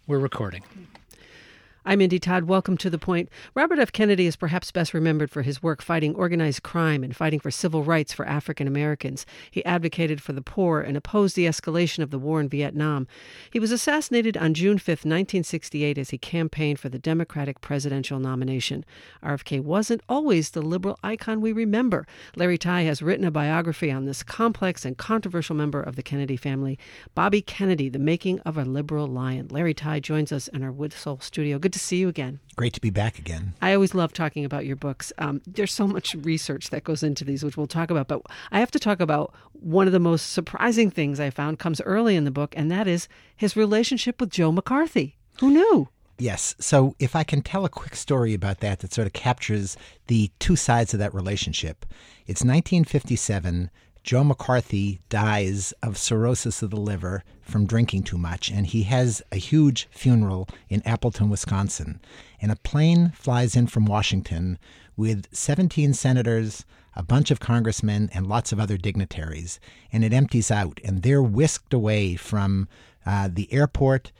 We're recording. I'm Indy Todd. Welcome to The Point. Robert F. Kennedy is perhaps best remembered for his work fighting organized crime and fighting for civil rights for African Americans. He advocated for the poor and opposed the escalation of the war in Vietnam. He was assassinated on June 5, 1968, as he campaigned for the Democratic presidential nomination. RFK wasn't always the liberal icon we remember. Larry Tye has written a biography on this complex and controversial member of the Kennedy family, Bobby Kennedy, the making of a liberal lion. Larry Tye joins us in our Woodsoul studio. Good to see you again. Great to be back again. I always love talking about your books. There's so much research that goes into these, which we'll talk about. But I have to talk about one of the most surprising things I found comes early in the book, and that is his relationship with Joe McCarthy. Who knew? Yes. So if I can tell a quick story about that sort of captures the two sides of that relationship. It's 1957. Joe McCarthy dies of cirrhosis of the liver from drinking too much, and he has a huge funeral in Appleton, Wisconsin. And a plane flies in from Washington with 17 senators, a bunch of congressmen, and lots of other dignitaries. And it empties out, and they're whisked away from the airport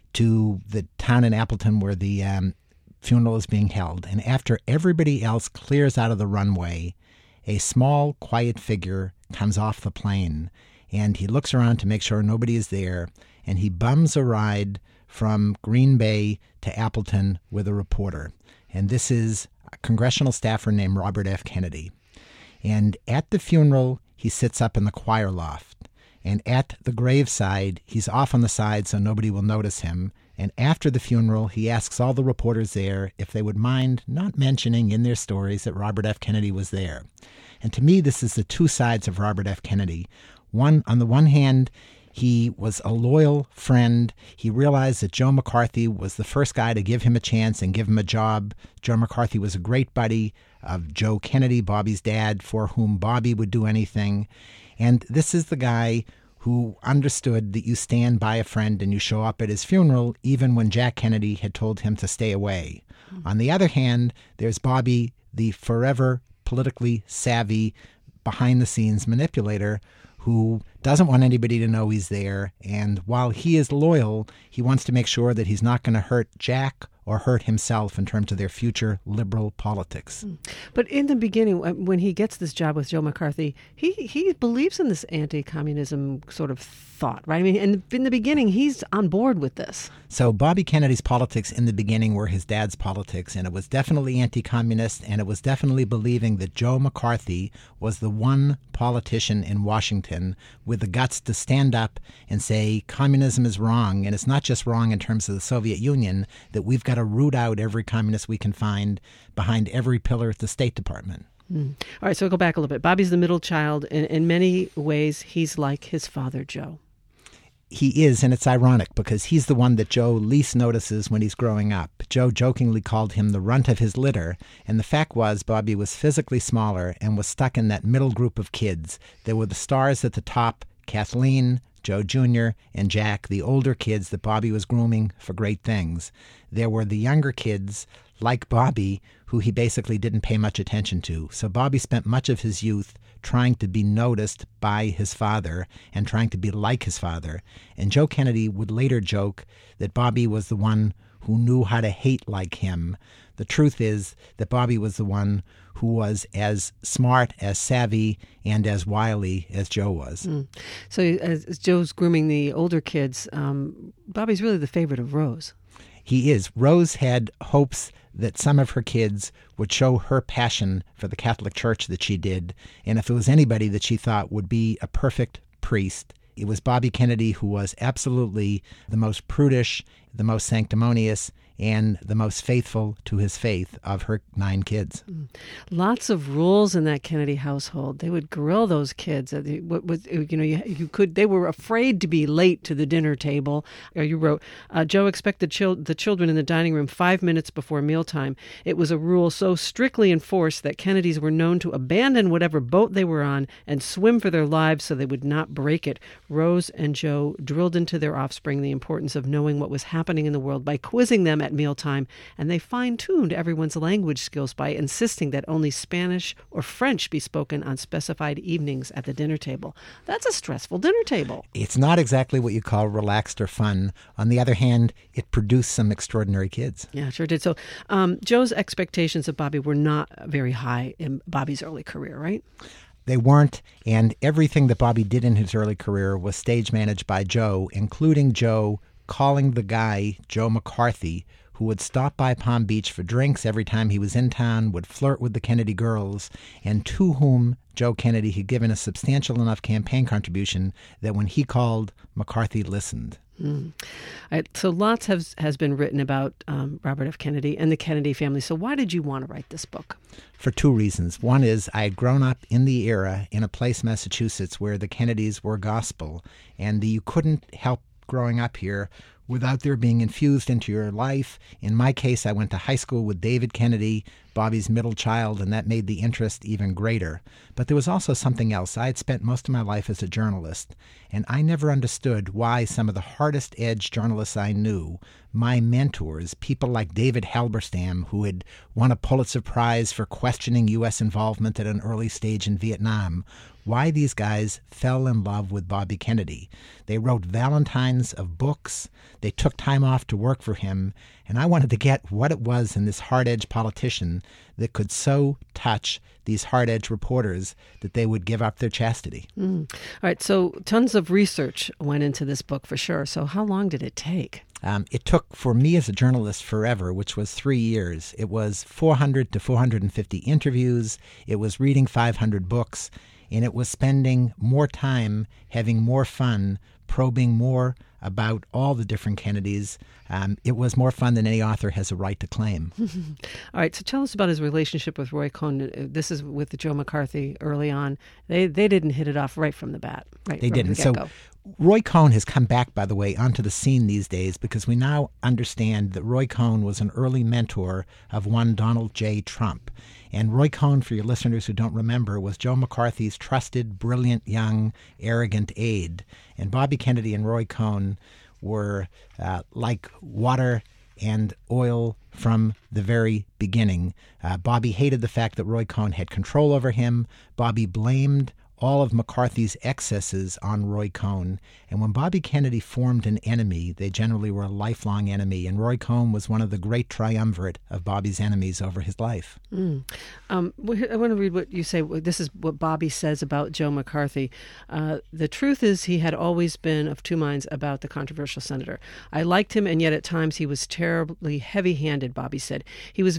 to the town in Appleton where the funeral is being held. And after everybody else clears out of the runway, a small, quiet figure comes off the plane, and he looks around to make sure nobody is there, and he bums a ride from Green Bay to Appleton with a reporter. And this is a congressional staffer named Robert F. Kennedy. And at the funeral, he sits up in the choir loft. And at the graveside, he's off on the side so nobody will notice him. And after the funeral, he asks all the reporters there if they would mind not mentioning in their stories that Robert F. Kennedy was there. And to me, this is the two sides of Robert F. Kennedy. On the one hand, he was a loyal friend. He realized that Joe McCarthy was the first guy to give him a chance and give him a job. Joe McCarthy was a great buddy of Joe Kennedy, Bobby's dad, for whom Bobby would do anything. And this is the guy who understood that you stand by a friend and you show up at his funeral, even when Jack Kennedy had told him to stay away. On the other hand, there's Bobby, the forever politically savvy, behind-the-scenes manipulator who doesn't want anybody to know he's there. And while he is loyal, he wants to make sure that he's not going to hurt Jack or hurt himself in terms of their future liberal politics. But in the beginning, when he gets this job with Joe McCarthy, he believes in this anti-communism sort of thought, right? I mean, and in the beginning, he's on board with this. So Bobby Kennedy's politics in the beginning were his dad's politics, and it was definitely anti-communist, and it was definitely believing that Joe McCarthy was the one politician in Washington with the guts to stand up and say communism is wrong, and it's not just wrong in terms of the Soviet Union, that we've got to root out every communist we can find behind every pillar at the State Department. All right, so we'll go back a little bit. Bobby's the middle child. In many ways, he's like his father, Joe. He is, and it's ironic because he's the one that Joe least notices when he's growing up. Joe jokingly called him the runt of his litter, and the fact was Bobby was physically smaller and was stuck in that middle group of kids. There were the stars at the top, Kathleen, Joe Jr., and Jack, the older kids that Bobby was grooming for great things. There were the younger kids, like Bobby, who he basically didn't pay much attention to. So Bobby spent much of his youth trying to be noticed by his father and trying to be like his father. And Joe Kennedy would later joke that Bobby was the one who knew how to hate like him. The truth is that Bobby was the one who was as smart, as savvy, and as wily as Joe was. So as Joe's grooming the older kids, Bobby's really the favorite of Rose. He is. Rose had hopes that some of her kids would show her passion for the Catholic Church that she did, and if it was anybody that she thought would be a perfect priest, it was Bobby Kennedy, who was absolutely the most prudish, the most sanctimonious, and the most faithful to his faith of her 9 kids. Lots of rules in that Kennedy household. They would grill those kids. They were afraid to be late to the dinner table. You wrote, Joe expected the children in the dining room 5 minutes before mealtime. It was a rule so strictly enforced that Kennedys were known to abandon whatever boat they were on and swim for their lives so they would not break it. Rose and Joe drilled into their offspring the importance of knowing what was happening happening in the world by quizzing them at mealtime, and they fine-tuned everyone's language skills by insisting that only Spanish or French be spoken on specified evenings at the dinner table. That's a stressful dinner table. It's not exactly what you call relaxed or fun. On the other hand, it produced some extraordinary kids. Yeah, sure did. So Joe's expectations of Bobby were not very high in Bobby's early career, right? They weren't, and everything that Bobby did in his early career was stage managed by Joe, including Joe calling the guy, Joe McCarthy, who would stop by Palm Beach for drinks every time he was in town, would flirt with the Kennedy girls, and to whom Joe Kennedy had given a substantial enough campaign contribution that when he called, McCarthy listened. So lots has been written about Robert F. Kennedy and the Kennedy family. So why did you want to write this book? For two reasons. One is I had grown up in the era in a place, Massachusetts, where the Kennedys were gospel, and you couldn't help growing up here without their being infused into your life. In my case, I went to high school with David Kennedy, Bobby's middle child, and that made the interest even greater. But there was also something else. I had spent most of my life as a journalist, and I never understood why some of the hardest-edged journalists I knew, my mentors, people like David Halberstam, who had won a Pulitzer Prize for questioning U.S. involvement at an early stage in Vietnam, why these guys fell in love with Bobby Kennedy. They wrote valentines of books. They took time off to work for him. And I wanted to get what it was in this hard-edged politician that could so touch these hard-edged reporters that they would give up their chastity. All right, so tons of research went into this book for sure. So how long did it take? It took, for me as a journalist, forever, which was 3 years. It was 400 to 450 interviews. It was reading 500 books. And it was spending more time, having more fun, probing more about all the different Kennedys. It was more fun than any author has a right to claim. All right, so tell us about his relationship with Roy Cohn. This is with Joe McCarthy early on. They didn't hit it off right from the bat. Right, they didn't. So Roy Cohn has come back, by the way, onto the scene these days because we now understand that Roy Cohn was an early mentor of one Donald J. Trump. And Roy Cohn, for your listeners who don't remember, was Joe McCarthy's trusted, brilliant, young, arrogant aide. And Bobby Kennedy and Roy Cohn were like water and oil from the very beginning. Bobby hated the fact that Roy Cohn had control over him. Bobby blamed all of McCarthy's excesses on Roy Cohn. And when Bobby Kennedy formed an enemy, they generally were a lifelong enemy. And Roy Cohn was one of the great triumvirate of Bobby's enemies over his life. I want to read what you say. This is what Bobby says about Joe McCarthy. The truth is he had always been of two minds about the controversial senator. I liked him, and yet at times he was terribly heavy-handed, Bobby said. He was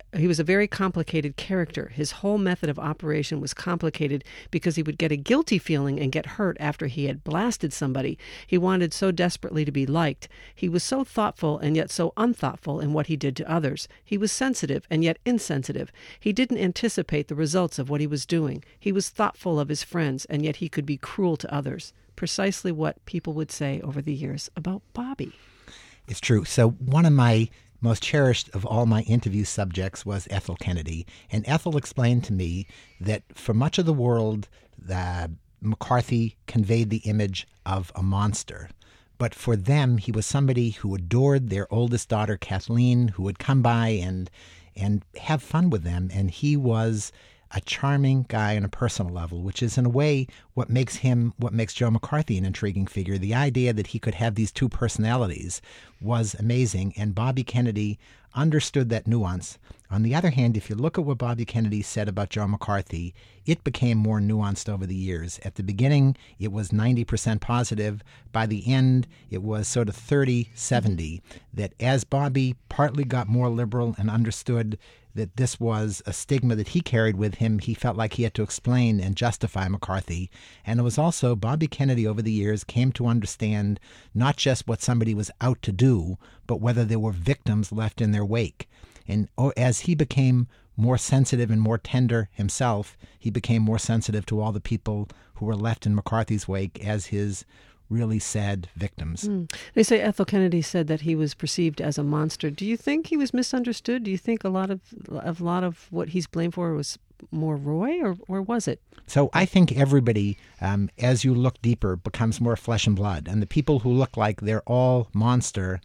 a very complicated character. His whole method of operation was complicated because he would get a guilty feeling and get hurt after he had blasted somebody. He wanted so desperately to be liked. He was so thoughtful and yet so unthoughtful in what he did to others. He was sensitive and yet insensitive. He didn't anticipate the results of what he was doing. He was thoughtful of his friends, and yet he could be cruel to others. Precisely what people would say over the years about Bobby. It's true. So one of my most cherished of all my interview subjects was Ethel Kennedy. And Ethel explained to me that for much of the world, McCarthy conveyed the image of a monster. But for them, he was somebody who adored their oldest daughter, Kathleen, who would come by and have fun with them. And he was a charming guy on a personal level, which is in a way what makes Joe McCarthy an intriguing figure. The idea that he could have these two personalities was amazing, and Bobby Kennedy understood that nuance. On the other hand, if you look at what Bobby Kennedy said about Joe McCarthy, it became more nuanced over the years. At the beginning, it was 90% positive. By the end, it was sort of 30-70, that as Bobby partly got more liberal and understood that this was a stigma that he carried with him, he felt like he had to explain and justify McCarthy. And it was also Bobby Kennedy over the years came to understand not just what somebody was out to do, but whether there were victims left in their wake. And as he became more sensitive and more tender himself, he became more sensitive to all the people who were left in McCarthy's wake as his really sad victims. They say Ethel Kennedy said that he was perceived as a monster. Do you think he was misunderstood? Do you think a lot of what he's blamed for was more Roy, or was it? So I think everybody, as you look deeper, becomes more flesh and blood. And the people who look like they're all monster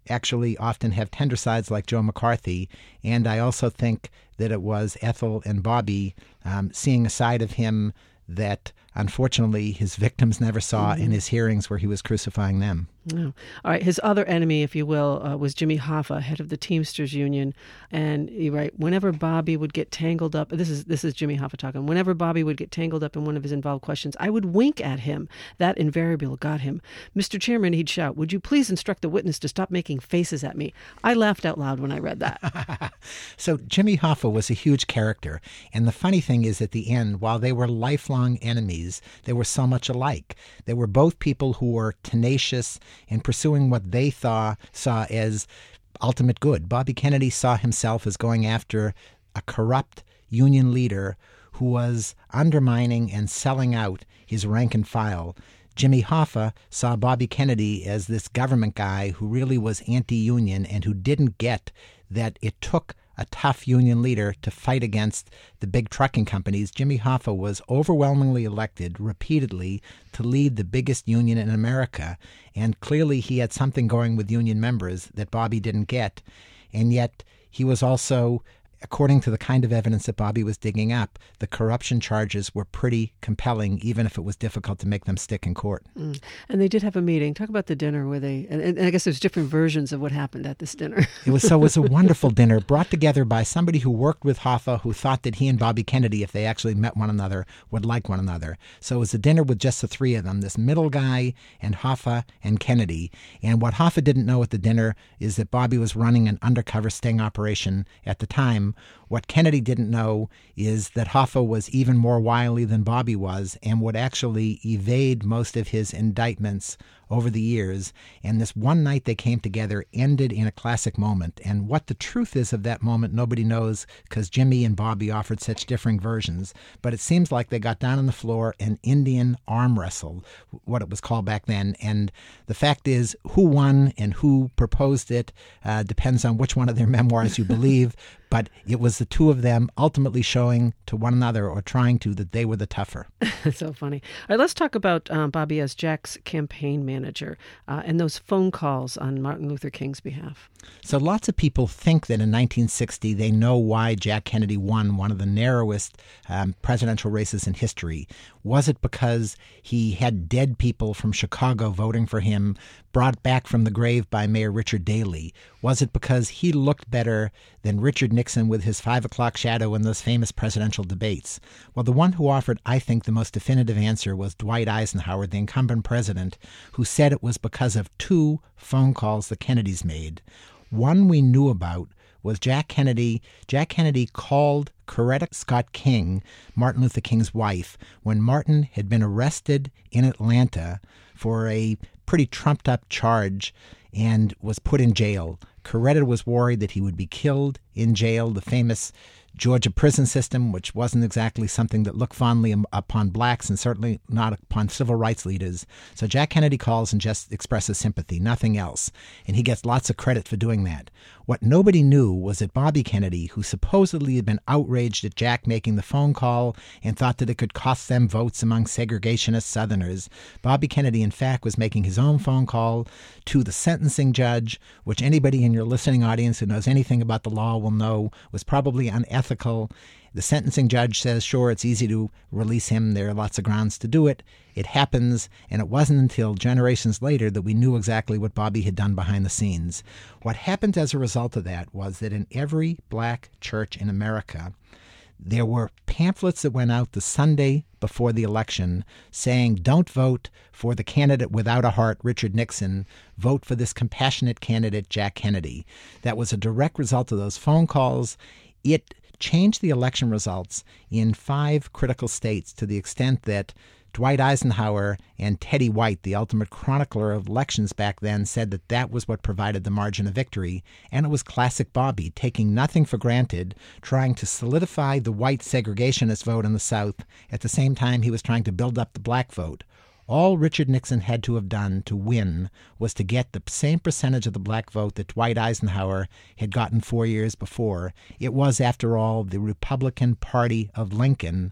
actually often have tender sides like Joe McCarthy. And I also think that it was Ethel and Bobby seeing a side of him that unfortunately his victims never saw in his hearings where he was crucifying them. Oh. All right. His other enemy, if you will, was Jimmy Hoffa, head of the Teamsters Union. And you write, whenever Bobby would get tangled up, this is Jimmy Hoffa talking, whenever Bobby would get tangled up in one of his involved questions, I would wink at him. That invariably got him. Mr. Chairman, he'd shout, would you please instruct the witness to stop making faces at me? I laughed out loud when I read that. So Jimmy Hoffa was a huge character. And the funny thing is, at the end, while they were lifelong enemies, they were so much alike. They were both people who were tenacious in pursuing what they saw as ultimate good. Bobby Kennedy saw himself as going after a corrupt union leader who was undermining and selling out his rank and file. Jimmy Hoffa saw Bobby Kennedy as this government guy who really was anti-union and who didn't get that it took a tough union leader to fight against the big trucking companies. Jimmy Hoffa was overwhelmingly elected repeatedly to lead the biggest union in America, and clearly he had something going with union members that Bobby didn't get. And yet he was also, according to the kind of evidence that Bobby was digging up, the corruption charges were pretty compelling, even if it was difficult to make them stick in court. And they did have a meeting. Talk about the dinner where they, and I guess there's different versions of what happened at this dinner. It was a wonderful dinner brought together by somebody who worked with Hoffa, who thought that he and Bobby Kennedy, if they actually met one another, would like one another. So it was a dinner with just the three of them, this middle guy and Hoffa and Kennedy. And what Hoffa didn't know at the dinner is that Bobby was running an undercover sting operation at the time. What Kennedy didn't know is that Hoffa was even more wily than Bobby was and would actually evade most of his indictments over the years. And this one night they came together ended in a classic moment. And what the truth is of that moment, nobody knows, because Jimmy and Bobby offered such differing versions. But it seems like they got down on the floor and Indian arm wrestled, what it was called back then. And the fact is, who won and who proposed it depends on which one of their memoirs you believe. But it was the two of them ultimately showing to one another, or trying to, that they were the tougher. So funny. All right, let's talk about Bobby as Jack's campaign manager and those phone calls on Martin Luther King's behalf. So lots of people think that in 1960 they know why Jack Kennedy won one of the narrowest presidential races in history. Was it because he had dead people from Chicago voting for him, brought back from the grave by Mayor Richard Daley? Was it because he looked better than Richard Nixon with his 5 o'clock shadow in those famous presidential debates? Well, the one who offered, I think, the most definitive answer was Dwight Eisenhower, the incumbent president, who said it was because of 2 phone calls the Kennedys made. One we knew about was Jack Kennedy. Jack Kennedy called Coretta Scott King, Martin Luther King's wife, when Martin had been arrested in Atlanta for a pretty trumped-up charge and was put in jail. Coretta was worried that he would be killed in jail. The famous Georgia prison system, which wasn't exactly something that looked fondly upon blacks and certainly not upon civil rights leaders. So Jack Kennedy calls and just expresses sympathy, nothing else. And he gets lots of credit for doing that. What nobody knew was that Bobby Kennedy, who supposedly had been outraged at Jack making the phone call and thought that it could cost them votes among segregationist Southerners, Bobby Kennedy, in fact, was making his own phone call to the sentencing judge, which anybody in your listening audience who knows anything about the law will know was probably unethical. The sentencing judge says, sure, it's easy to release him. There are lots of grounds to do it. It happens, and it wasn't until generations later that we knew exactly what Bobby had done behind the scenes. What happened as a result of that was that in every black church in America, there were pamphlets that went out the Sunday before the election saying, don't vote for the candidate without a heart, Richard Nixon. Vote for this compassionate candidate, Jack Kennedy. That was a direct result of those phone calls. It changed the election results in 5 critical states to the extent that Dwight Eisenhower and Teddy White, the ultimate chronicler of elections back then, said that that was what provided the margin of victory. And it was classic Bobby, taking nothing for granted, trying to solidify the white segregationist vote in the South. At the same time, he was trying to build up the black vote. All Richard Nixon had to have done to win was to get the same percentage of the black vote that Dwight Eisenhower had gotten 4 years before. It was, after all, the Republican Party of Lincoln,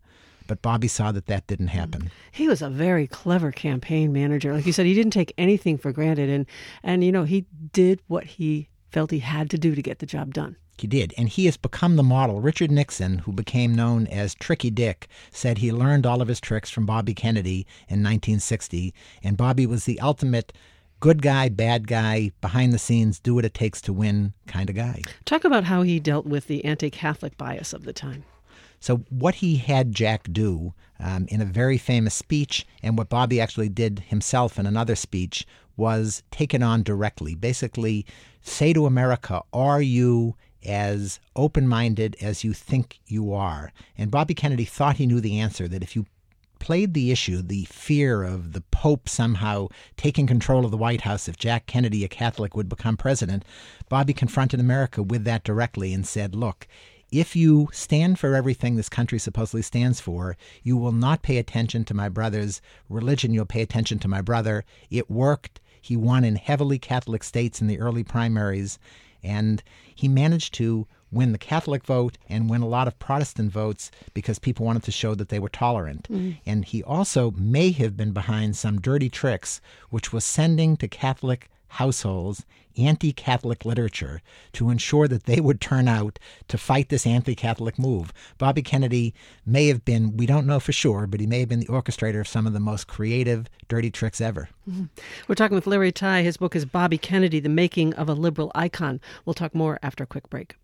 but Bobby saw that that didn't happen. He was a very clever campaign manager. Like you said, he didn't take anything for granted, and he did what he felt he had to do to get the job done. He did, and he has become the model. Richard Nixon, who became known as Tricky Dick, said he learned all of his tricks from Bobby Kennedy in 1960, and Bobby was the ultimate good guy, bad guy, behind the scenes, do what it takes to win kind of guy. Talk about how he dealt with the anti-Catholic bias of the time. So what he had Jack do in a very famous speech, and what Bobby actually did himself in another speech, was take it on directly. Basically, say to America, are you as open-minded as you think you are? And Bobby Kennedy thought he knew the answer, that if you played the issue, the fear of the Pope somehow taking control of the White House if Jack Kennedy, a Catholic, would become president, Bobby confronted America with that directly and said, look, if you stand for everything this country supposedly stands for, you will not pay attention to my brother's religion, you'll pay attention to my brother. It worked. He won in heavily Catholic states in the early primaries, and he managed to win the Catholic vote and win a lot of Protestant votes because people wanted to show that they were tolerant. And he also may have been behind some dirty tricks, which was sending to Catholic households anti-Catholic literature to ensure that they would turn out to fight this anti-Catholic move. Bobby Kennedy may have been, we don't know for sure, but he may have been the orchestrator of some of the most creative dirty tricks ever. We're talking with Larry Tye. His book is Bobby Kennedy, The Making of a Liberal Icon. We'll talk more after a quick break.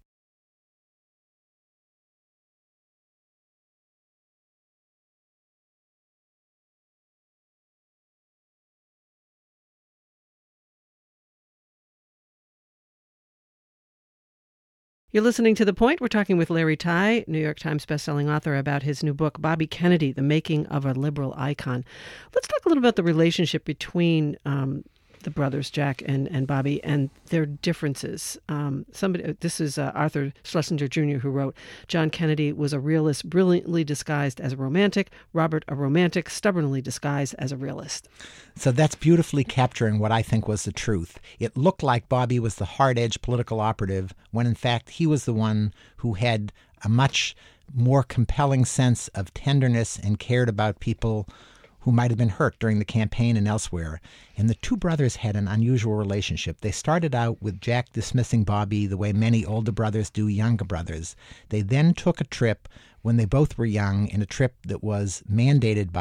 You're listening to The Point. We're talking with Larry Tye, New York Times bestselling author, about his new book, Bobby Kennedy, The Making of a Liberal Icon. Let's talk a little about the relationship between the brothers, Jack and Bobby, and their differences. This is Arthur Schlesinger Jr., who wrote, John Kennedy was a realist brilliantly disguised as a romantic, Robert a romantic stubbornly disguised as a realist. So that's beautifully capturing what I think was the truth. It looked like Bobby was the hard-edged political operative, when in fact he was the one who had a much more compelling sense of tenderness and cared about people who might have been hurt during the campaign and elsewhere. And the two brothers had an unusual relationship. They started out with Jack dismissing Bobby the way many older brothers do younger brothers. They then took a trip when they both were young, in a trip that was mandated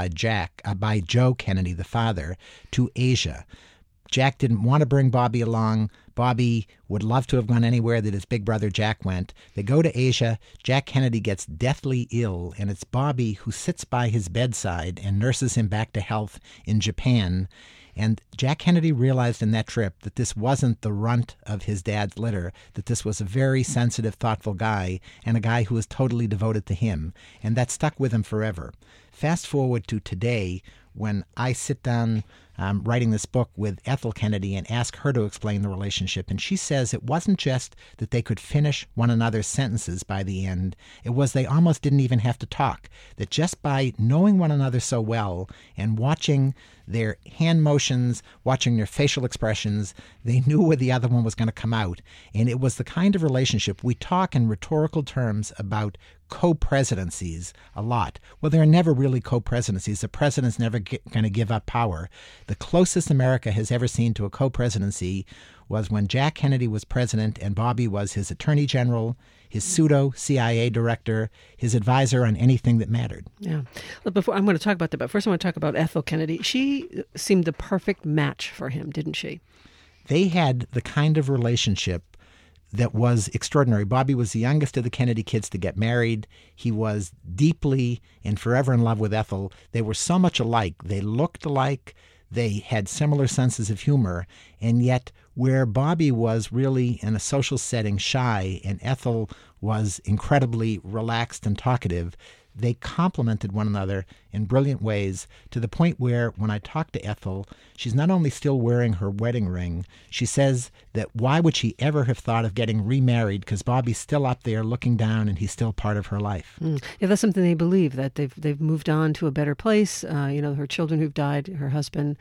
by Joe Kennedy, the father, to Asia. Jack didn't want to bring Bobby along. Bobby would love to have gone anywhere that his big brother Jack went. They go to Asia. Jack Kennedy gets deathly ill, and it's Bobby who sits by his bedside and nurses him back to health in Japan. And Jack Kennedy realized in that trip that this wasn't the runt of his dad's litter, that this was a very sensitive, thoughtful guy, and a guy who was totally devoted to him. And that stuck with him forever. Fast forward to today, when I sit down writing this book with Ethel Kennedy and ask her to explain the relationship. And she says it wasn't just that they could finish one another's sentences by the end. It was they almost didn't even have to talk. That just by knowing one another so well and watching their hand motions, watching their facial expressions, they knew where the other one was going to come out. And it was the kind of relationship, we talk in rhetorical terms about co-presidencies a lot. Well, there are never really co-presidencies. The president's never going to give up power. The closest America has ever seen to a co-presidency was when Jack Kennedy was president and Bobby was his attorney general, his pseudo-CIA director, his advisor on anything that mattered. Yeah. Before I'm going to talk about that, but first I want to talk about Ethel Kennedy. She seemed the perfect match for him, didn't she? They had the kind of relationship that was extraordinary. Bobby was the youngest of the Kennedy kids to get married. He was deeply and forever in love with Ethel. They were so much alike. They looked alike. They had similar senses of humor. And yet, where Bobby was really in a social setting shy and Ethel was incredibly relaxed and talkative, they complemented one another in brilliant ways, to the point where when I talk to Ethel, she's not only still wearing her wedding ring, she says that why would she ever have thought of getting remarried, because Bobby's still up there looking down and he's still part of her life. Yeah, that's something they believe, that they've moved on to a better place. Her children who've died, her husband.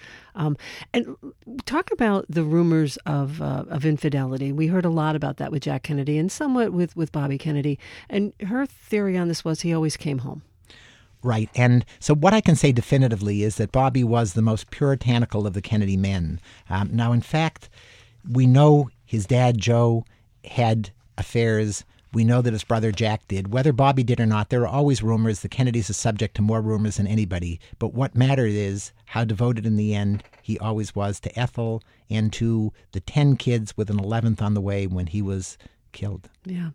And talk about the rumors of infidelity. We heard a lot about that with Jack Kennedy and somewhat with Bobby Kennedy. And her theory on this was he always came home. Right. And so what I can say definitively is that Bobby was the most puritanical of the Kennedy men. Now, in fact, we know his dad, Joe, had affairs. We know that his brother Jack did. Whether Bobby did or not, there are always rumors. The Kennedys are subject to more rumors than anybody. But what mattered is how devoted in the end he always was to Ethel and to the 10 kids with an 11th on the way when he was killed. Yeah.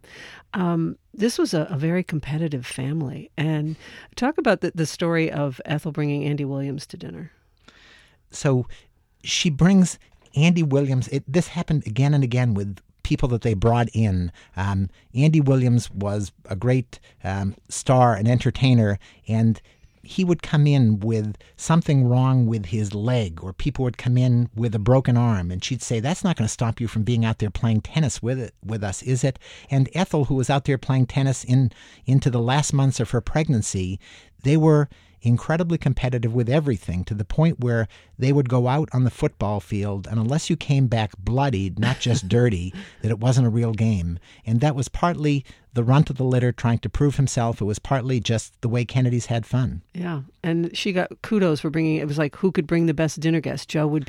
This was a very competitive family. And talk about the story of Ethel bringing Andy Williams to dinner. So she brings Andy Williams. This happened again and again with people that they brought in. Andy Williams was a great star and entertainer, and he would come in with something wrong with his leg, or people would come in with a broken arm, and she'd say, "That's not going to stop you from being out there playing tennis with us, is it?" And Ethel, who was out there playing tennis into the last months of her pregnancy, they were incredibly competitive with everything, to the point where they would go out on the football field, and unless you came back bloodied, not just dirty, that it wasn't a real game. And that was partly the runt of the litter trying to prove himself. It was partly just the way Kennedys had fun. Yeah, and she got kudos for bringing. It was like, who could bring the best dinner guest? Joe would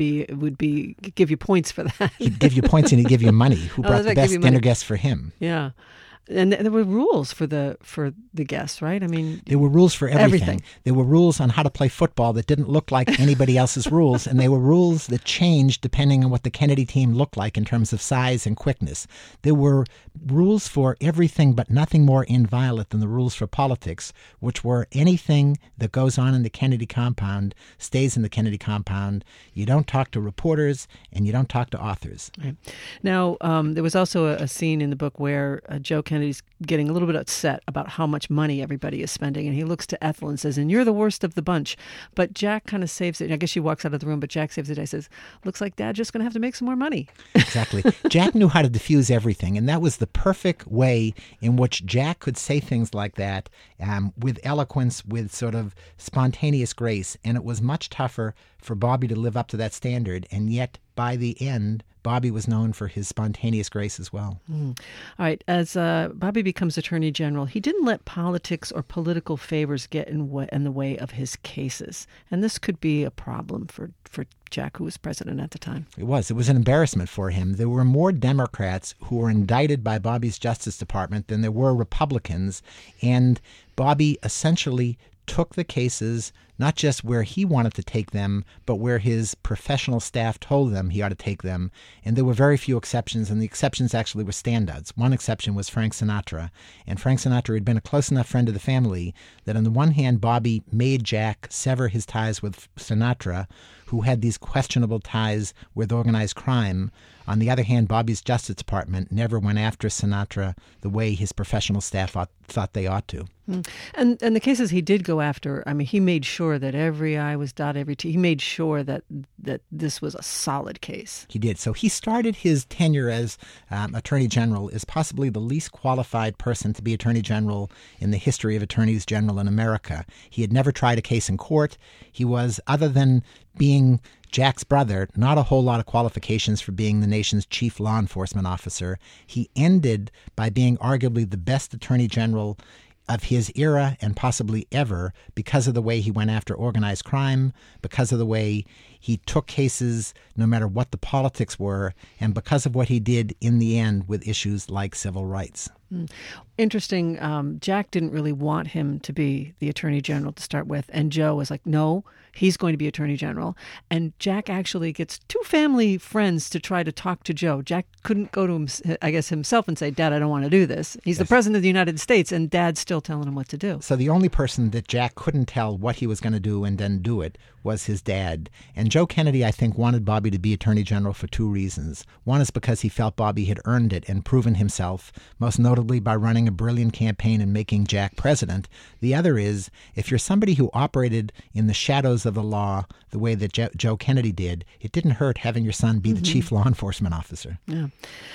give you points for that. He'd give you points and he'd give you money. Who brought the best dinner guest for him? Yeah. And there were rules for the guests, right? I mean, there were rules for everything. There were rules on how to play football that didn't look like anybody else's rules, and they were rules that changed depending on what the Kennedy team looked like in terms of size and quickness. There were rules for everything, but nothing more inviolate than the rules for politics, which were anything that goes on in the Kennedy compound stays in the Kennedy compound. You don't talk to reporters, and you don't talk to authors. Right. Now, there was also a scene in the book where Joe Kennedy's getting a little bit upset about how much money everybody is spending, and he looks to Ethel and says, "And you're the worst of the bunch." But Jack kind of saves it. I guess she walks out of the room, but Jack saves it. I says, "Looks like Dad's just going to have to make some more money." Exactly. Jack knew how to diffuse everything, and that was the perfect way in which Jack could say things like that with eloquence, with sort of spontaneous grace, and it was much tougher for Bobby to live up to that standard, and yet by the end, Bobby was known for his spontaneous grace as well. All right. As Bobby becomes Attorney General, he didn't let politics or political favors get in the way of his cases. And this could be a problem for Jack, who was president at the time. It was an embarrassment for him. There were more Democrats who were indicted by Bobby's Justice Department than there were Republicans. And Bobby essentially took the cases not just where he wanted to take them, but where his professional staff told them he ought to take them. And there were very few exceptions, and the exceptions actually were standouts. One exception was Frank Sinatra. And Frank Sinatra had been a close enough friend of the family that on the one hand, Bobby made Jack sever his ties with Sinatra, who had these questionable ties with organized crime. On the other hand, Bobby's Justice Department never went after Sinatra the way his professional staff thought they ought to. And the cases he did go after, I mean, he made sure that every I was dotted, every T. He made sure that this was a solid case. He did. So he started his tenure as Attorney General as possibly the least qualified person to be Attorney General in the history of Attorneys General in America. He had never tried a case in court. He was, other than being Jack's brother, not a whole lot of qualifications for being the nation's chief law enforcement officer. He ended by being arguably the best Attorney General of his era and possibly ever, because of the way he went after organized crime, because of the way he took cases no matter what the politics were, and because of what he did in the end with issues like civil rights. Interesting. Jack didn't really want him to be the Attorney General to start with, and Joe was like, no, he's going to be Attorney General. And Jack actually gets two family friends to try to talk to Joe. Jack couldn't go to him, I guess, himself and say, "Dad, I don't want to do this." He's the President of the United States, and Dad's still telling him what to do. So the only person that Jack couldn't tell what he was going to do and then do it was his dad. And Joe Kennedy, I think, wanted Bobby to be Attorney General for two reasons. One is because he felt Bobby had earned it and proven himself, most notably by running a brilliant campaign and making Jack president. The other is, if you're somebody who operated in the shadows of the law the way that Joe Kennedy did, it didn't hurt having your son be the chief law enforcement officer. Yeah.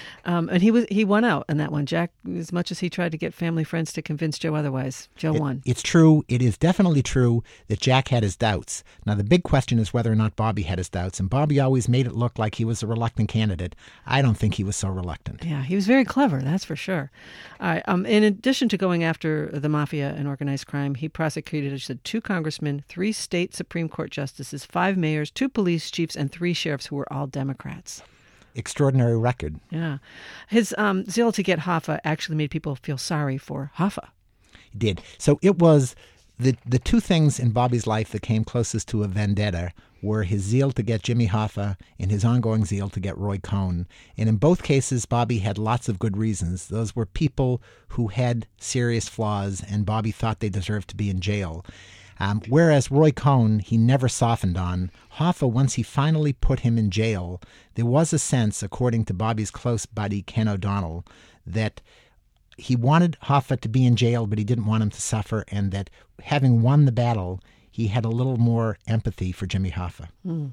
And he won out on that one. Jack, as much as he tried to get family friends to convince Joe otherwise, Joe won. It's true. It is definitely true that Jack had his doubts. Now, the big question is whether or not Bobby had his doubts. And Bobby always made it look like he was a reluctant candidate. I don't think he was so reluctant. Yeah, he was very clever, that's for sure. In addition to going after the mafia and organized crime, he prosecuted, as you said, 2 congressmen, 3 state Supreme Court justices, 5 mayors, 2 police chiefs, and 3 sheriffs who were all Democrats. Extraordinary record. Yeah. His zeal to get Hoffa actually made people feel sorry for Hoffa. It did. So it was the 2 things in Bobby's life that came closest to a vendetta were his zeal to get Jimmy Hoffa and his ongoing zeal to get Roy Cohn. And in both cases, Bobby had lots of good reasons. Those were people who had serious flaws, and Bobby thought they deserved to be in jail. Whereas Roy Cohn, he never softened on. Hoffa, once he finally put him in jail, there was a sense, according to Bobby's close buddy Ken O'Donnell, that he wanted Hoffa to be in jail, but he didn't want him to suffer, and that having won the battle, he had a little more empathy for Jimmy Hoffa.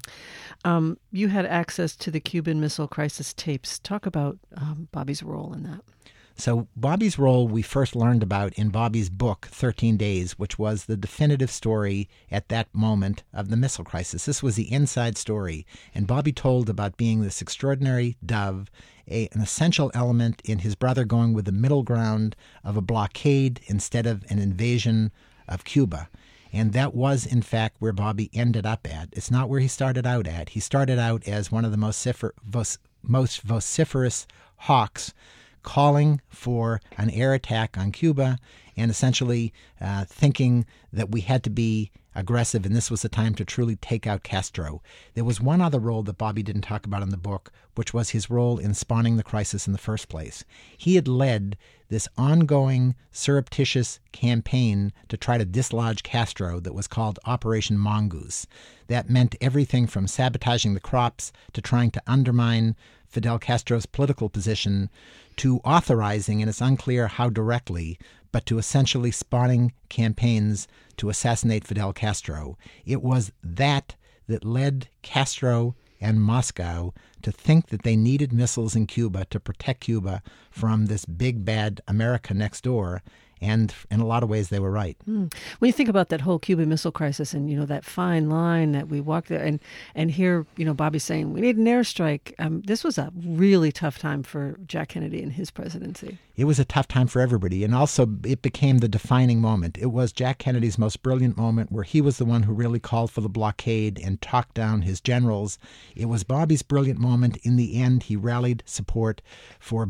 You had access to the Cuban Missile Crisis tapes. Talk about Bobby's role in that. So Bobby's role we first learned about in Bobby's book, 13 Days, which was the definitive story at that moment of the missile crisis. This was the inside story, and Bobby told about being this extraordinary dove, an essential element in his brother going with the middle ground of a blockade instead of an invasion of Cuba. And that was, in fact, where Bobby ended up at. It's not where he started out at. He started out as one of the most vociferous hawks, calling for an air attack on Cuba and essentially thinking that we had to be aggressive and this was the time to truly take out Castro. There was one other role that Bobby didn't talk about in the book, which was his role in spawning the crisis in the first place. He had led this ongoing surreptitious campaign to try to dislodge Castro that was called Operation Mongoose. That meant everything from sabotaging the crops to trying to undermine Fidel Castro's political position to authorizing, and it's unclear how directly, but to essentially spawning campaigns to assassinate Fidel Castro. It was that led Castro and Moscow to think that they needed missiles in Cuba to protect Cuba from this big bad America next door. And in a lot of ways, they were right. When you think about that whole Cuban Missile Crisis and, that fine line that we walked there and hear, Bobby saying, we need an airstrike. This was a really tough time for Jack Kennedy and his presidency. It was a tough time for everybody. And also it became the defining moment. It was Jack Kennedy's most brilliant moment where he was the one who really called for the blockade and talked down his generals. It was Bobby's brilliant moment. In the end, he rallied support for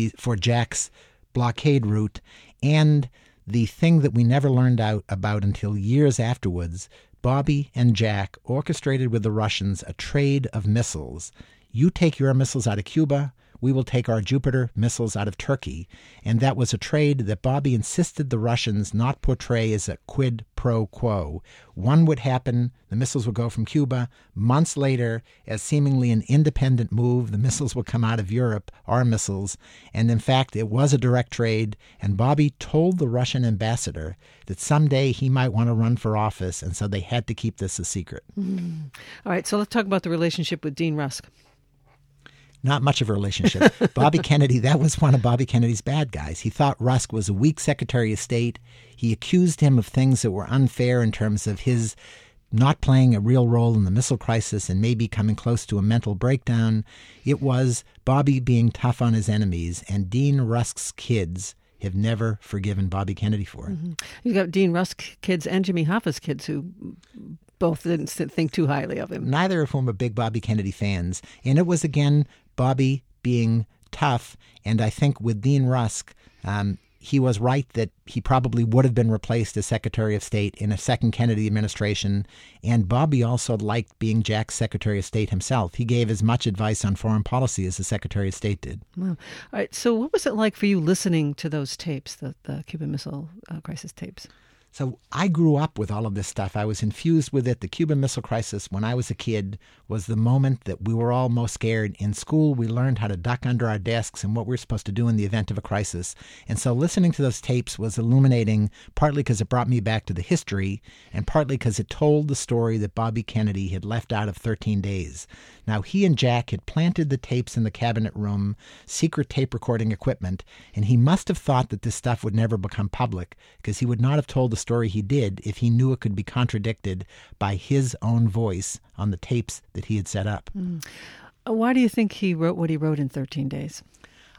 Jack's blockade route. And the thing that we never learned about until years afterwards, Bobby and Jack orchestrated with the Russians a trade of missiles. You take your missiles out of Cuba, we will take our Jupiter missiles out of Turkey. And that was a trade that Bobby insisted the Russians not portray as a quid pro quo. One would happen, the missiles would go from Cuba. Months later, as seemingly an independent move, the missiles would come out of Europe, our missiles. And in fact, it was a direct trade. And Bobby told the Russian ambassador that someday he might want to run for office. And so they had to keep this a secret. All right, so let's talk about the relationship with Dean Rusk. Not much of a relationship. Bobby Kennedy, that was one of Bobby Kennedy's bad guys. He thought Rusk was a weak Secretary of State. He accused him of things that were unfair in terms of his not playing a real role in the missile crisis and maybe coming close to a mental breakdown. It was Bobby being tough on his enemies, and Dean Rusk's kids have never forgiven Bobby Kennedy for it. You've got Dean Rusk's kids and Jimmy Hoffa's kids who both didn't think too highly of him. Neither of whom are big Bobby Kennedy fans. And it was, again, Bobby being tough. And I think with Dean Rusk, he was right that he probably would have been replaced as Secretary of State in a second Kennedy administration. And Bobby also liked being Jack's Secretary of State himself. He gave as much advice on foreign policy as the Secretary of State did. Wow. All right. So what was it like for you listening to those tapes, the Cuban Missile Crisis tapes? So I grew up with all of this stuff. I was infused with it. The Cuban Missile Crisis, when I was a kid, was the moment that we were all most scared. In school, we learned how to duck under our desks and what we were supposed to do in the event of a crisis. And so listening to those tapes was illuminating, partly because it brought me back to the history, and partly because it told the story that Bobby Kennedy had left out of 13 Days. Now, he and Jack had planted the tapes in the cabinet room, secret tape recording equipment, and he must have thought that this stuff would never become public, because he would not have told the story he did if he knew it could be contradicted by his own voice on the tapes that he had set up. Why do you think he wrote what he wrote in 13 Days?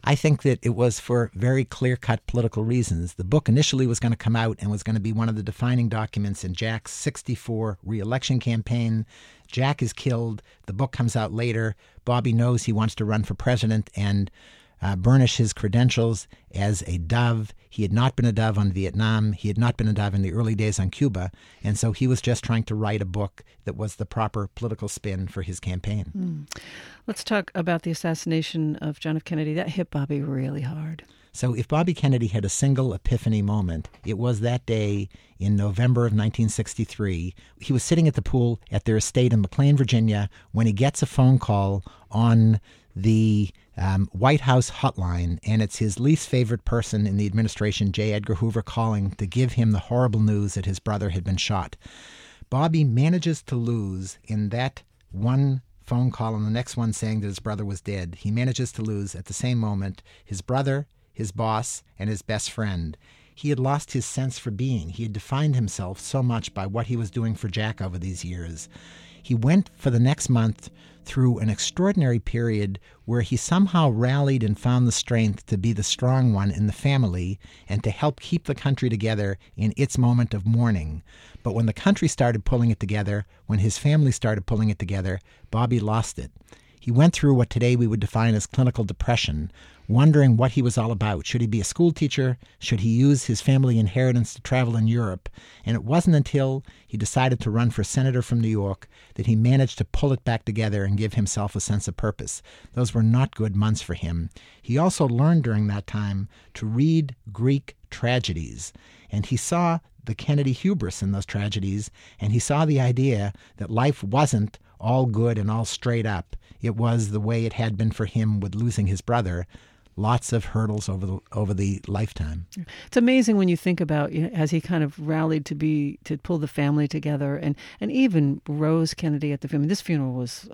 I think that it was for very clear-cut political reasons. The book initially was going to come out and was going to be one of the defining documents in Jack's 1964 re-election campaign. Jack is killed. The book comes out later. Bobby knows he wants to run for president and burnish his credentials as a dove. He had not been a dove on Vietnam. He had not been a dove in the early days on Cuba. And so he was just trying to write a book that was the proper political spin for his campaign. Let's talk about the assassination of John F. Kennedy. That hit Bobby really hard. So if Bobby Kennedy had a single epiphany moment, it was that day in November of 1963. He was sitting at the pool at their estate in McLean, Virginia, when he gets a phone call on the White House hotline, and it's his least favorite person in the administration, J. Edgar Hoover, calling to give him the horrible news that his brother had been shot. Bobby manages to lose in that one phone call and the next one saying that his brother was dead. He manages to lose at the same moment his brother, his boss, and his best friend. He had lost his sense for being. He had defined himself so much by what he was doing for Jack over these years. He went for the next month through an extraordinary period where he somehow rallied and found the strength to be the strong one in the family and to help keep the country together in its moment of mourning. But when the country started pulling it together, when his family started pulling it together, Bobby lost it. He went through what today we would define as clinical depression, wondering what he was all about. Should he be a school teacher? Should he use his family inheritance to travel in Europe? And it wasn't until he decided to run for senator from New York that he managed to pull it back together and give himself a sense of purpose. Those were not good months for him. He also learned during that time to read Greek tragedies, and he saw the Kennedy hubris in those tragedies, and he saw the idea that life wasn't all good and all straight up. It was the way it had been for him with losing his brother. Lots of hurdles over the lifetime. It's amazing when you think about, as he kind of rallied to pull the family together, and even Rose Kennedy at the funeral. This funeral was,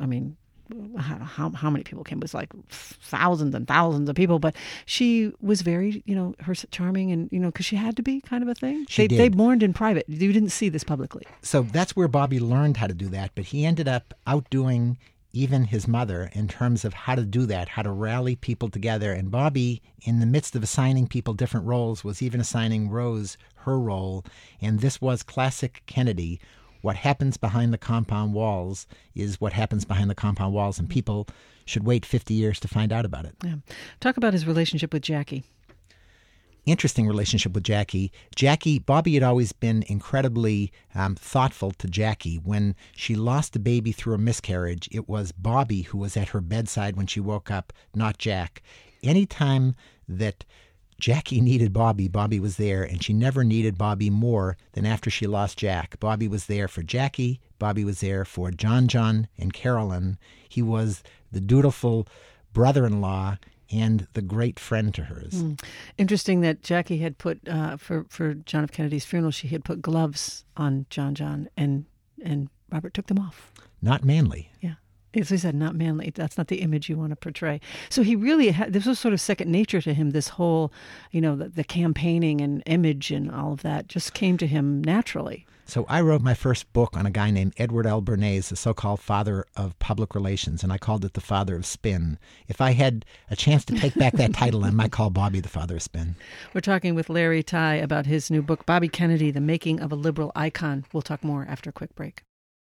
how many people came? It was like thousands and thousands of people, but she was very, her charming, and because she had to be kind of a thing. They mourned in private. You didn't see this publicly. So that's where Bobby learned how to do that, but he ended up outdoing even his mother in terms of how to do that, how to rally people together. And Bobby, in the midst of assigning people different roles, was even assigning Rose her role. And this was classic Kennedy. What happens behind the compound walls is what happens behind the compound walls, and people should wait 50 years to find out about it. Yeah. Talk about his relationship with Jackie. Interesting relationship with Jackie. Bobby had always been incredibly thoughtful to Jackie. When she lost the baby through a miscarriage, it was Bobby who was at her bedside when she woke up, not Jack. Anytime that Jackie needed Bobby, Bobby was there, and she never needed Bobby more than after she lost Jack. Bobby was there for Jackie. Bobby was there for John and Carolyn. He was the dutiful brother-in-law and the great friend to hers. Interesting that Jackie had put, for John F. Kennedy's funeral, she had put gloves on John, and Robert took them off. Not manly. Yeah. As we said, not manly. That's not the image you want to portray. So he really this was sort of second nature to him. This whole, the campaigning and image and all of that just came to him naturally. So I wrote my first book on a guy named Edward L. Bernays, the so-called father of public relations, and I called it The Father of Spin. If I had a chance to take back that title, I might call Bobby the Father of Spin. We're talking with Larry Tye about his new book, Bobby Kennedy, The Making of a Liberal Icon. We'll talk more after a quick break.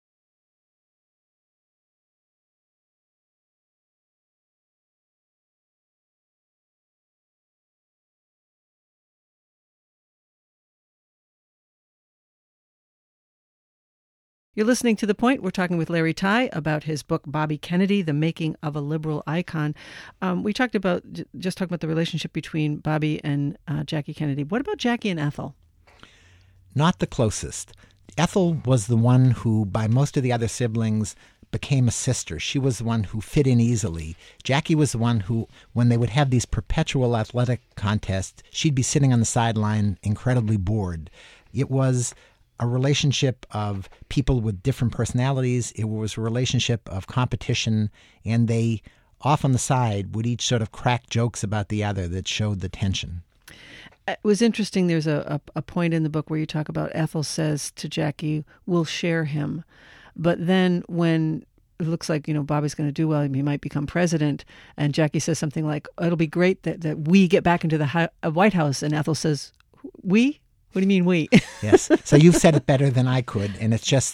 You're listening to The Point. We're talking with Larry Tye about his book, Bobby Kennedy, The Making of a Liberal Icon. We talked about the relationship between Bobby and Jackie Kennedy. What about Jackie and Ethel? Not the closest. Ethel was the one who, by most of the other siblings, became a sister. She was the one who fit in easily. Jackie was the one who, when they would have these perpetual athletic contests, she'd be sitting on the sideline incredibly bored. It was a relationship of people with different personalities. It was a relationship of competition, and they, off on the side, would each sort of crack jokes about the other that showed the tension. It was interesting. There's a point in the book where you talk about Ethel says to Jackie, "We'll share him." But then when it looks like, Bobby's going to do well. He might become president. And Jackie says something like, it'll be great that we get back into the White House. And Ethel says, we? What do you mean we? Yes. So you've said it better than I could. And it's just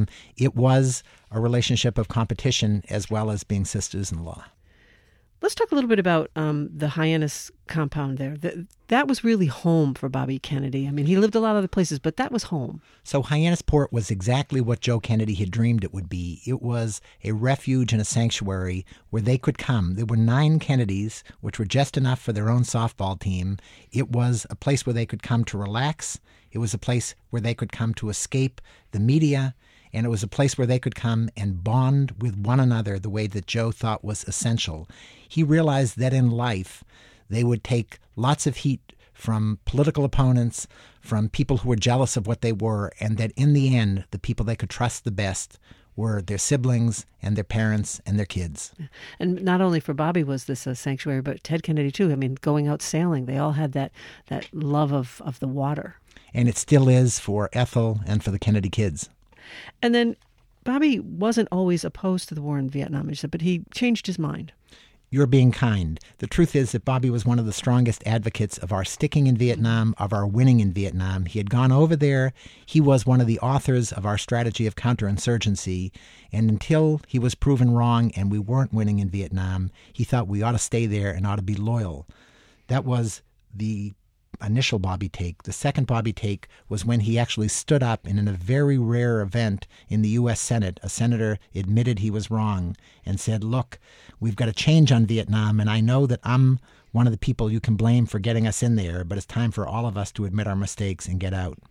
it was a relationship of competition as well as being sisters-in-law. Let's talk a little bit about the Hyannis compound there. That was really home for Bobby Kennedy. I mean, he lived a lot of other places, but that was home. So Hyannisport was exactly what Joe Kennedy had dreamed it would be. It was a refuge and a sanctuary where they could come. There were 9 Kennedys, which were just enough for their own softball team. It was a place where they could come to relax. It was a place where they could come to escape the media. And it was a place where they could come and bond with one another the way that Joe thought was essential. He realized that in life, they would take lots of heat from political opponents, from people who were jealous of what they were, and that in the end, the people they could trust the best were their siblings and their parents and their kids. And not only for Bobby was this a sanctuary, but Ted Kennedy too. I mean, going out sailing, they all had that love of the water. And it still is for Ethel and for the Kennedy kids. And then Bobby wasn't always opposed to the war in Vietnam, but he changed his mind. You're being kind. The truth is that Bobby was one of the strongest advocates of our sticking in Vietnam, of our winning in Vietnam. He had gone over there. He was one of the authors of our strategy of counterinsurgency. And until he was proven wrong and we weren't winning in Vietnam, he thought we ought to stay there and ought to be loyal. That was the initial Bobby take. The second Bobby take was when he actually stood up and in a very rare event in the U.S. Senate, a senator admitted he was wrong and said, look, we've got to change on Vietnam, and I know that I'm one of the people you can blame for getting us in there, but it's time for all of us to admit our mistakes and get out.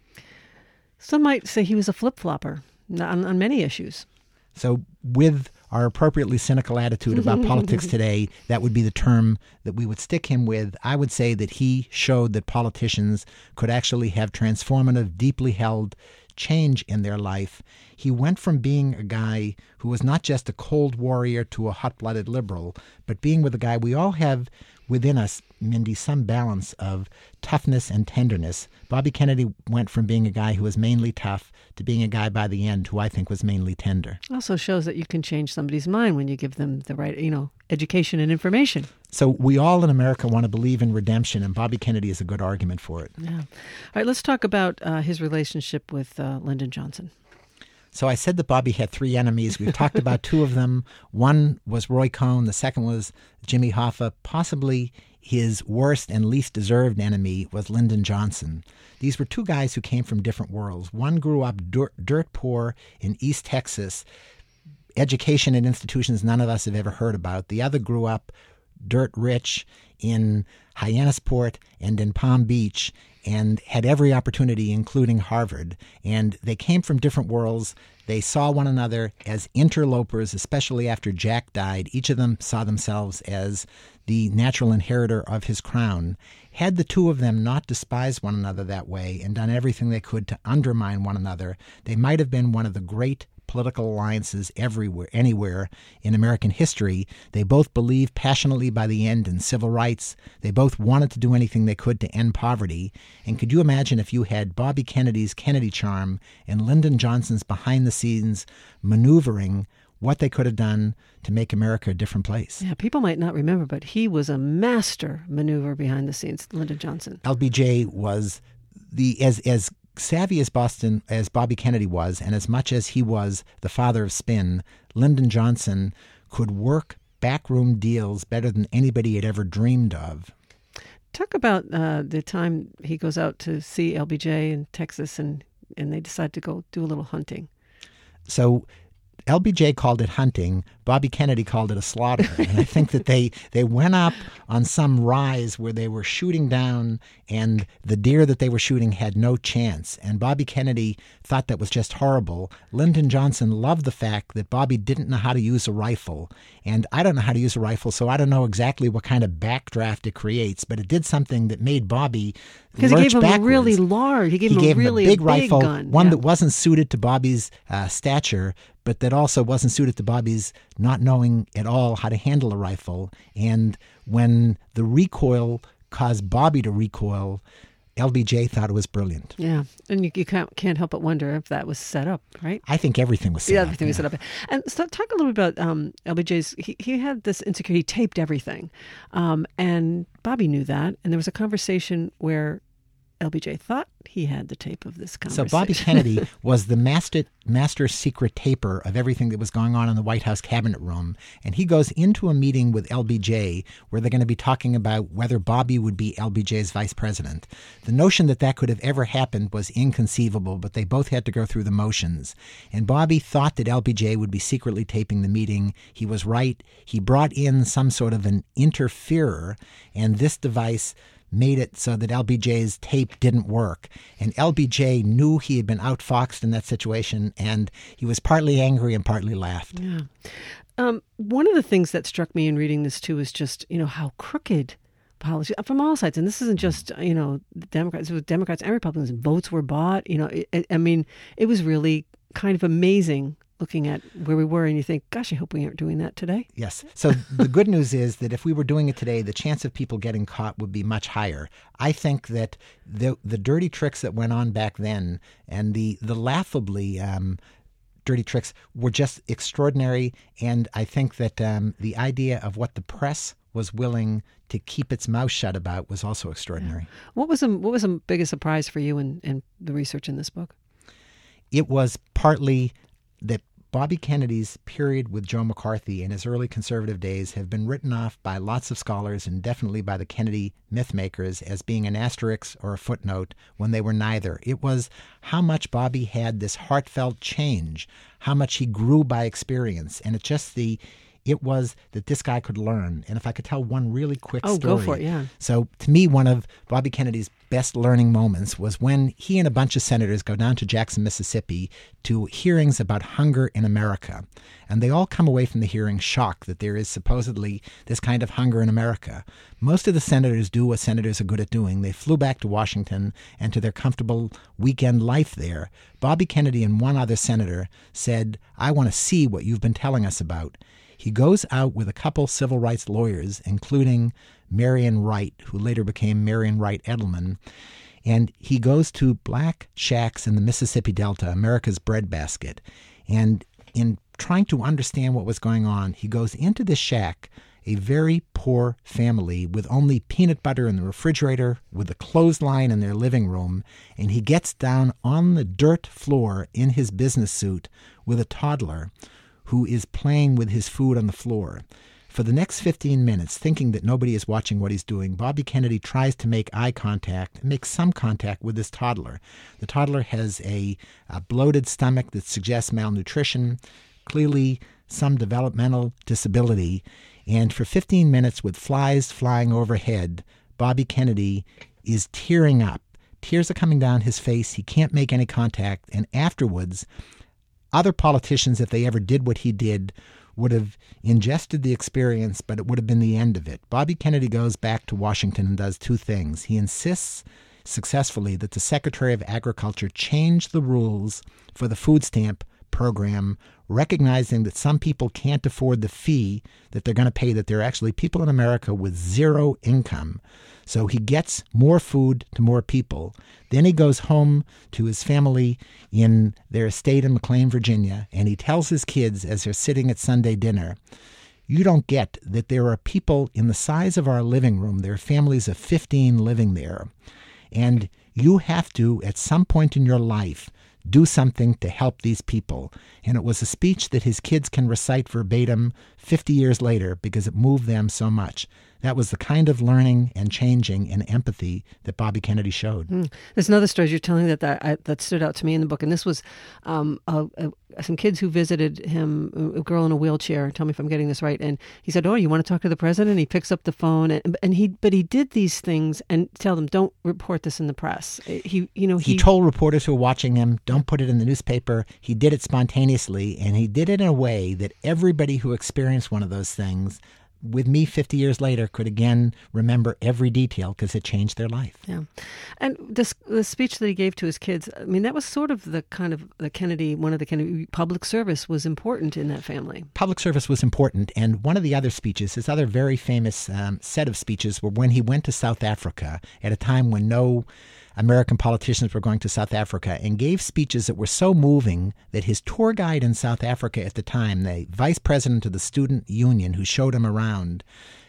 Some might say he was a flip-flopper on many issues. So with our appropriately cynical attitude about politics today, that would be the term that we would stick him with. I would say that he showed that politicians could actually have transformative, deeply held change in their life. He went from being a guy who was not just a cold warrior to a hot-blooded liberal, but being with a guy we all have within us, Mindy, some balance of toughness and tenderness. Bobby Kennedy went from being a guy who was mainly tough to being a guy by the end who I think was mainly tender. Also shows that you can change somebody's mind when you give them the right, education and information. So we all in America want to believe in redemption, and Bobby Kennedy is a good argument for it. Yeah. All right, let's talk about his relationship with Lyndon Johnson. So I said that Bobby had 3 enemies. We've talked about 2 of them. One was Roy Cohn. The second was Jimmy Hoffa. Possibly his worst and least deserved enemy was Lyndon Johnson. These were 2 guys who came from different worlds. One grew up dirt poor in East Texas, education and institutions none of us have ever heard about. The other grew up dirt rich in Hyannisport and in Palm Beach and had every opportunity, including Harvard. And they came from different worlds. They saw one another as interlopers, especially after Jack died. Each of them saw themselves as the natural inheritor of his crown. Had the 2 of them not despised one another that way and done everything they could to undermine one another, they might have been one of the great political alliances anywhere in American history. They both believed passionately by the end in civil rights. They both wanted to do anything they could to end poverty. And could you imagine if you had Bobby Kennedy's Kennedy charm and Lyndon Johnson's behind-the-scenes maneuvering what they could have done to make America a different place? Yeah, people might not remember, but he was a master maneuver behind the scenes, Lyndon Johnson. LBJ was as savvy as Bobby Kennedy was, and as much as he was the father of spin, Lyndon Johnson could work backroom deals better than anybody had ever dreamed of. Talk about the time he goes out to see LBJ in Texas, and they decide to go do a little hunting. So LBJ called it hunting. Bobby Kennedy called it a slaughter. And I think that they went up on some rise where they were shooting down, and the deer that they were shooting had no chance. And Bobby Kennedy thought that was just horrible. Lyndon Johnson loved the fact that Bobby didn't know how to use a rifle. And I don't know how to use a rifle, so I don't know exactly what kind of backdraft it creates, but it did something that made Bobby lurch backwards. Because he gave him a really large, he gave him a big rifle, gun. One that wasn't suited to Bobby's stature, but that also wasn't suited to Bobby's not knowing at all how to handle a rifle. And when the recoil caused Bobby to recoil, LBJ thought it was brilliant. Yeah, and you can't help but wonder if that was set up, right? I think everything was set up. Everything was set up. And so talk a little bit about LBJ's, he had this insecurity, he taped everything. And Bobby knew that. And there was a conversation where LBJ thought he had the tape of this conversation. So Bobby Kennedy was the master secret taper of everything that was going on in the White House cabinet room. And he goes into a meeting with LBJ where they're going to be talking about whether Bobby would be LBJ's vice president. The notion that that could have ever happened was inconceivable, but they both had to go through the motions. And Bobby thought that LBJ would be secretly taping the meeting. He was right. He brought in some sort of an interferer, and this device made it so that LBJ's tape didn't work. And LBJ knew he had been outfoxed in that situation, and he was partly angry and partly laughed. Yeah. One of the things that struck me in reading this, too, is just, how crooked policy from all sides. And this isn't just, Democrats. It was Democrats and Republicans. Votes were bought. It was really kind of amazing looking at where we were, and you think, gosh, I hope we aren't doing that today. Yes. So the good news is that if we were doing it today, the chance of people getting caught would be much higher. I think that the dirty tricks that went on back then and the laughably dirty tricks were just extraordinary. And I think that the idea of what the press was willing to keep its mouth shut about was also extraordinary. Yeah. What was the biggest surprise for you in the research in this book? It was partly that Bobby Kennedy's period with Joe McCarthy in his early conservative days have been written off by lots of scholars and definitely by the Kennedy mythmakers as being an asterisk or a footnote when they were neither. It was how much Bobby had this heartfelt change, how much he grew by experience, and it was that this guy could learn. And if I could tell one really quick story. Oh, go for it, yeah. So to me, one of Bobby Kennedy's best learning moments was when he and a bunch of senators go down to Jackson, Mississippi to hearings about hunger in America. And they all come away from the hearing shocked that there is supposedly this kind of hunger in America. Most of the senators do what senators are good at doing. They flew back to Washington and to their comfortable weekend life there. Bobby Kennedy and one other senator said, I want to see what you've been telling us about. He goes out with a couple civil rights lawyers, including Marion Wright, who later became Marion Wright Edelman, and he goes to black shacks in the Mississippi Delta, America's breadbasket. And in trying to understand what was going on, he goes into this shack, a very poor family with only peanut butter in the refrigerator, with a clothesline in their living room, and he gets down on the dirt floor in his business suit with a toddler who is playing with his food on the floor. For the next 15 minutes, thinking that nobody is watching what he's doing, Bobby Kennedy tries to make eye contact, make some contact with this toddler. The toddler has a bloated stomach that suggests malnutrition, clearly some developmental disability. And for 15 minutes, with flies flying overhead, Bobby Kennedy is tearing up. Tears are coming down his face. He can't make any contact. And afterwards, other politicians, if they ever did what he did, would have ingested the experience, but it would have been the end of it. Bobby Kennedy goes back to Washington and does two things. He insists successfully that the Secretary of Agriculture change the rules for the food stamp program, recognizing that some people can't afford the fee that they're going to pay, that there are actually people in America with zero income. So he gets more food to more people. Then he goes home to his family in their estate in McLean, Virginia, and he tells his kids as they're sitting at Sunday dinner, you don't get that there are people in the size of our living room, there are families of 15 living there, and you have to, at some point in your life, do something to help these people. And it was a speech that his kids can recite verbatim 50 years later because it moved them so much. That was the kind of learning and changing and empathy that Bobby Kennedy showed. There's another story you're telling that stood out to me in the book, and this was some kids who visited him, a girl in a wheelchair. Tell me if I'm getting this right. And he said, "Oh, you want to talk to the president?" He picks up the phone, but he did these things and tell them, "Don't report this in the press." He told reporters who were watching him, "Don't put it in the newspaper." He did it spontaneously, and he did it in a way that everybody who experienced one of those things with me 50 years later, could again remember every detail because it changed their life. Yeah. And the speech that he gave to his kids, I mean, that was sort of the kind of the Kennedy, one of the Kennedy, public service was important in that family. Public service was important. And one of the other speeches, his other very famous set of speeches, were when he went to South Africa at a time when no American politicians were going to South Africa, and gave speeches that were so moving that his tour guide in South Africa at the time, the vice president of the student union who showed him around,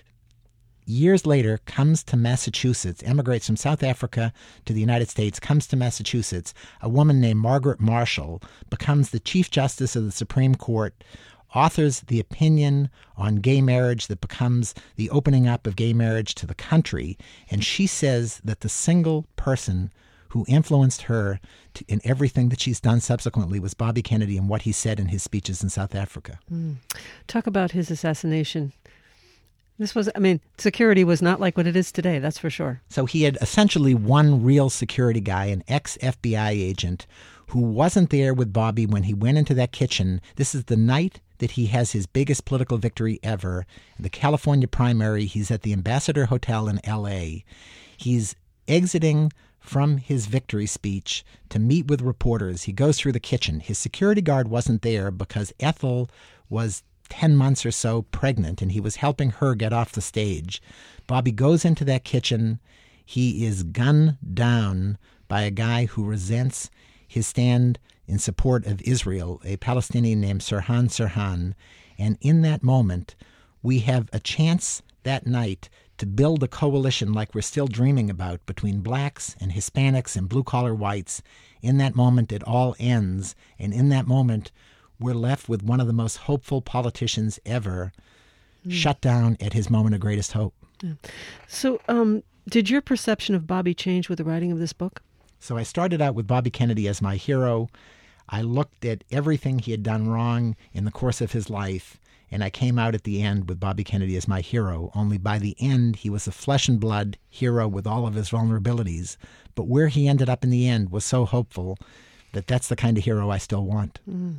years later comes to Massachusetts, emigrates from South Africa to the United States, comes to Massachusetts. A woman named Margaret Marshall becomes the Chief Justice of the Supreme Court, authors the opinion on gay marriage that becomes the opening up of gay marriage to the country. And she says that the single person who influenced her in everything that she's done subsequently was Bobby Kennedy and what he said in his speeches in South Africa. Talk about his assassination. This was, I mean, security was not like what it is today, that's for sure. So he had essentially one real security guy, an ex-FBI agent, who wasn't there with Bobby when he went into that kitchen. This is the night that he has his biggest political victory ever. In the California primary, he's at the Ambassador Hotel in L.A. He's exiting from his victory speech to meet with reporters. He goes through the kitchen. His security guard wasn't there because Ethel was 10 months or so pregnant, and he was helping her get off the stage. Bobby goes into that kitchen. He is gunned down by a guy who resents his stand in support of Israel, a Palestinian named Sirhan Sirhan. And in that moment, we have a chance that night to build a coalition like we're still dreaming about between blacks and Hispanics and blue-collar whites. In that moment, it all ends. And in that moment, we're left with one of the most hopeful politicians ever, shut down at his moment of greatest hope. Yeah. So did your perception of Bobby change with the writing of this book? So I started out with Bobby Kennedy as my hero. I looked at everything he had done wrong in the course of his life, and I came out at the end with Bobby Kennedy as my hero. Only by the end, he was a flesh and blood hero with all of his vulnerabilities. But where he ended up in the end was so hopeful that that's the kind of hero I still want.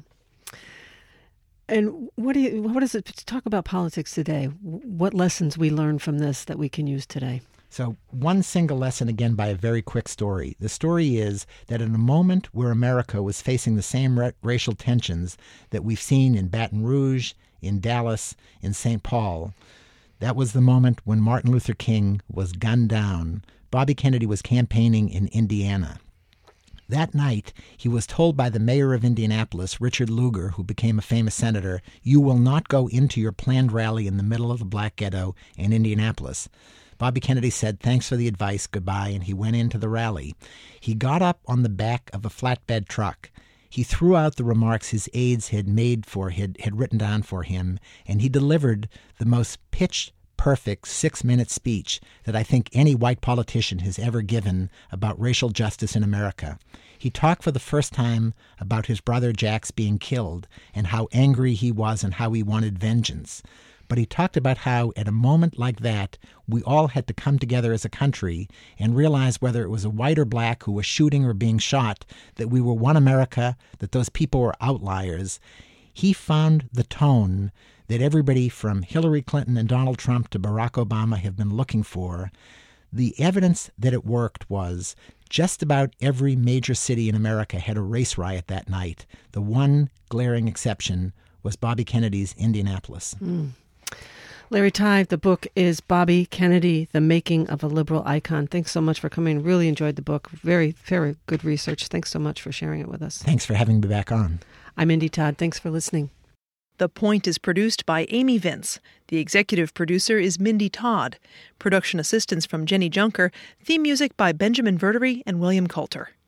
And what is it? Talk about politics today. What lessons we learn from this that we can use today? So one single lesson, again, by a very quick story. The story is that in a moment where America was facing the same racial tensions that we've seen in Baton Rouge, in Dallas, in St. Paul, that was the moment when Martin Luther King was gunned down. Bobby Kennedy was campaigning in Indiana. That night, he was told by the mayor of Indianapolis, Richard Lugar, who became a famous senator, "You will not go into your planned rally in the middle of the black ghetto in Indianapolis." Bobby Kennedy said, "Thanks for the advice, goodbye," and he went into the rally. He got up on the back of a flatbed truck. He threw out the remarks his aides had written down for him, and he delivered the most pitch-perfect 6-minute speech that I think any white politician has ever given about racial justice in America. He talked for the first time about his brother Jack's being killed and how angry he was and how he wanted vengeance. But he talked about how, at a moment like that, we all had to come together as a country and realize whether it was a white or black who was shooting or being shot, that we were one America, that those people were outliers. He found the tone that everybody from Hillary Clinton and Donald Trump to Barack Obama have been looking for. The evidence that it worked was just about every major city in America had a race riot that night. The one glaring exception was Bobby Kennedy's Indianapolis. Larry Tye, the book is Bobby Kennedy, The Making of a Liberal Icon. Thanks so much for coming. Really enjoyed the book. Very, very good research. Thanks so much for sharing it with us. Thanks for having me back on. I'm Indy Todd. Thanks for listening. The Point is produced by Amy Vince. The executive producer is Mindy Todd. Production assistance from Jenny Junker. Theme music by Benjamin Verdery and William Coulter.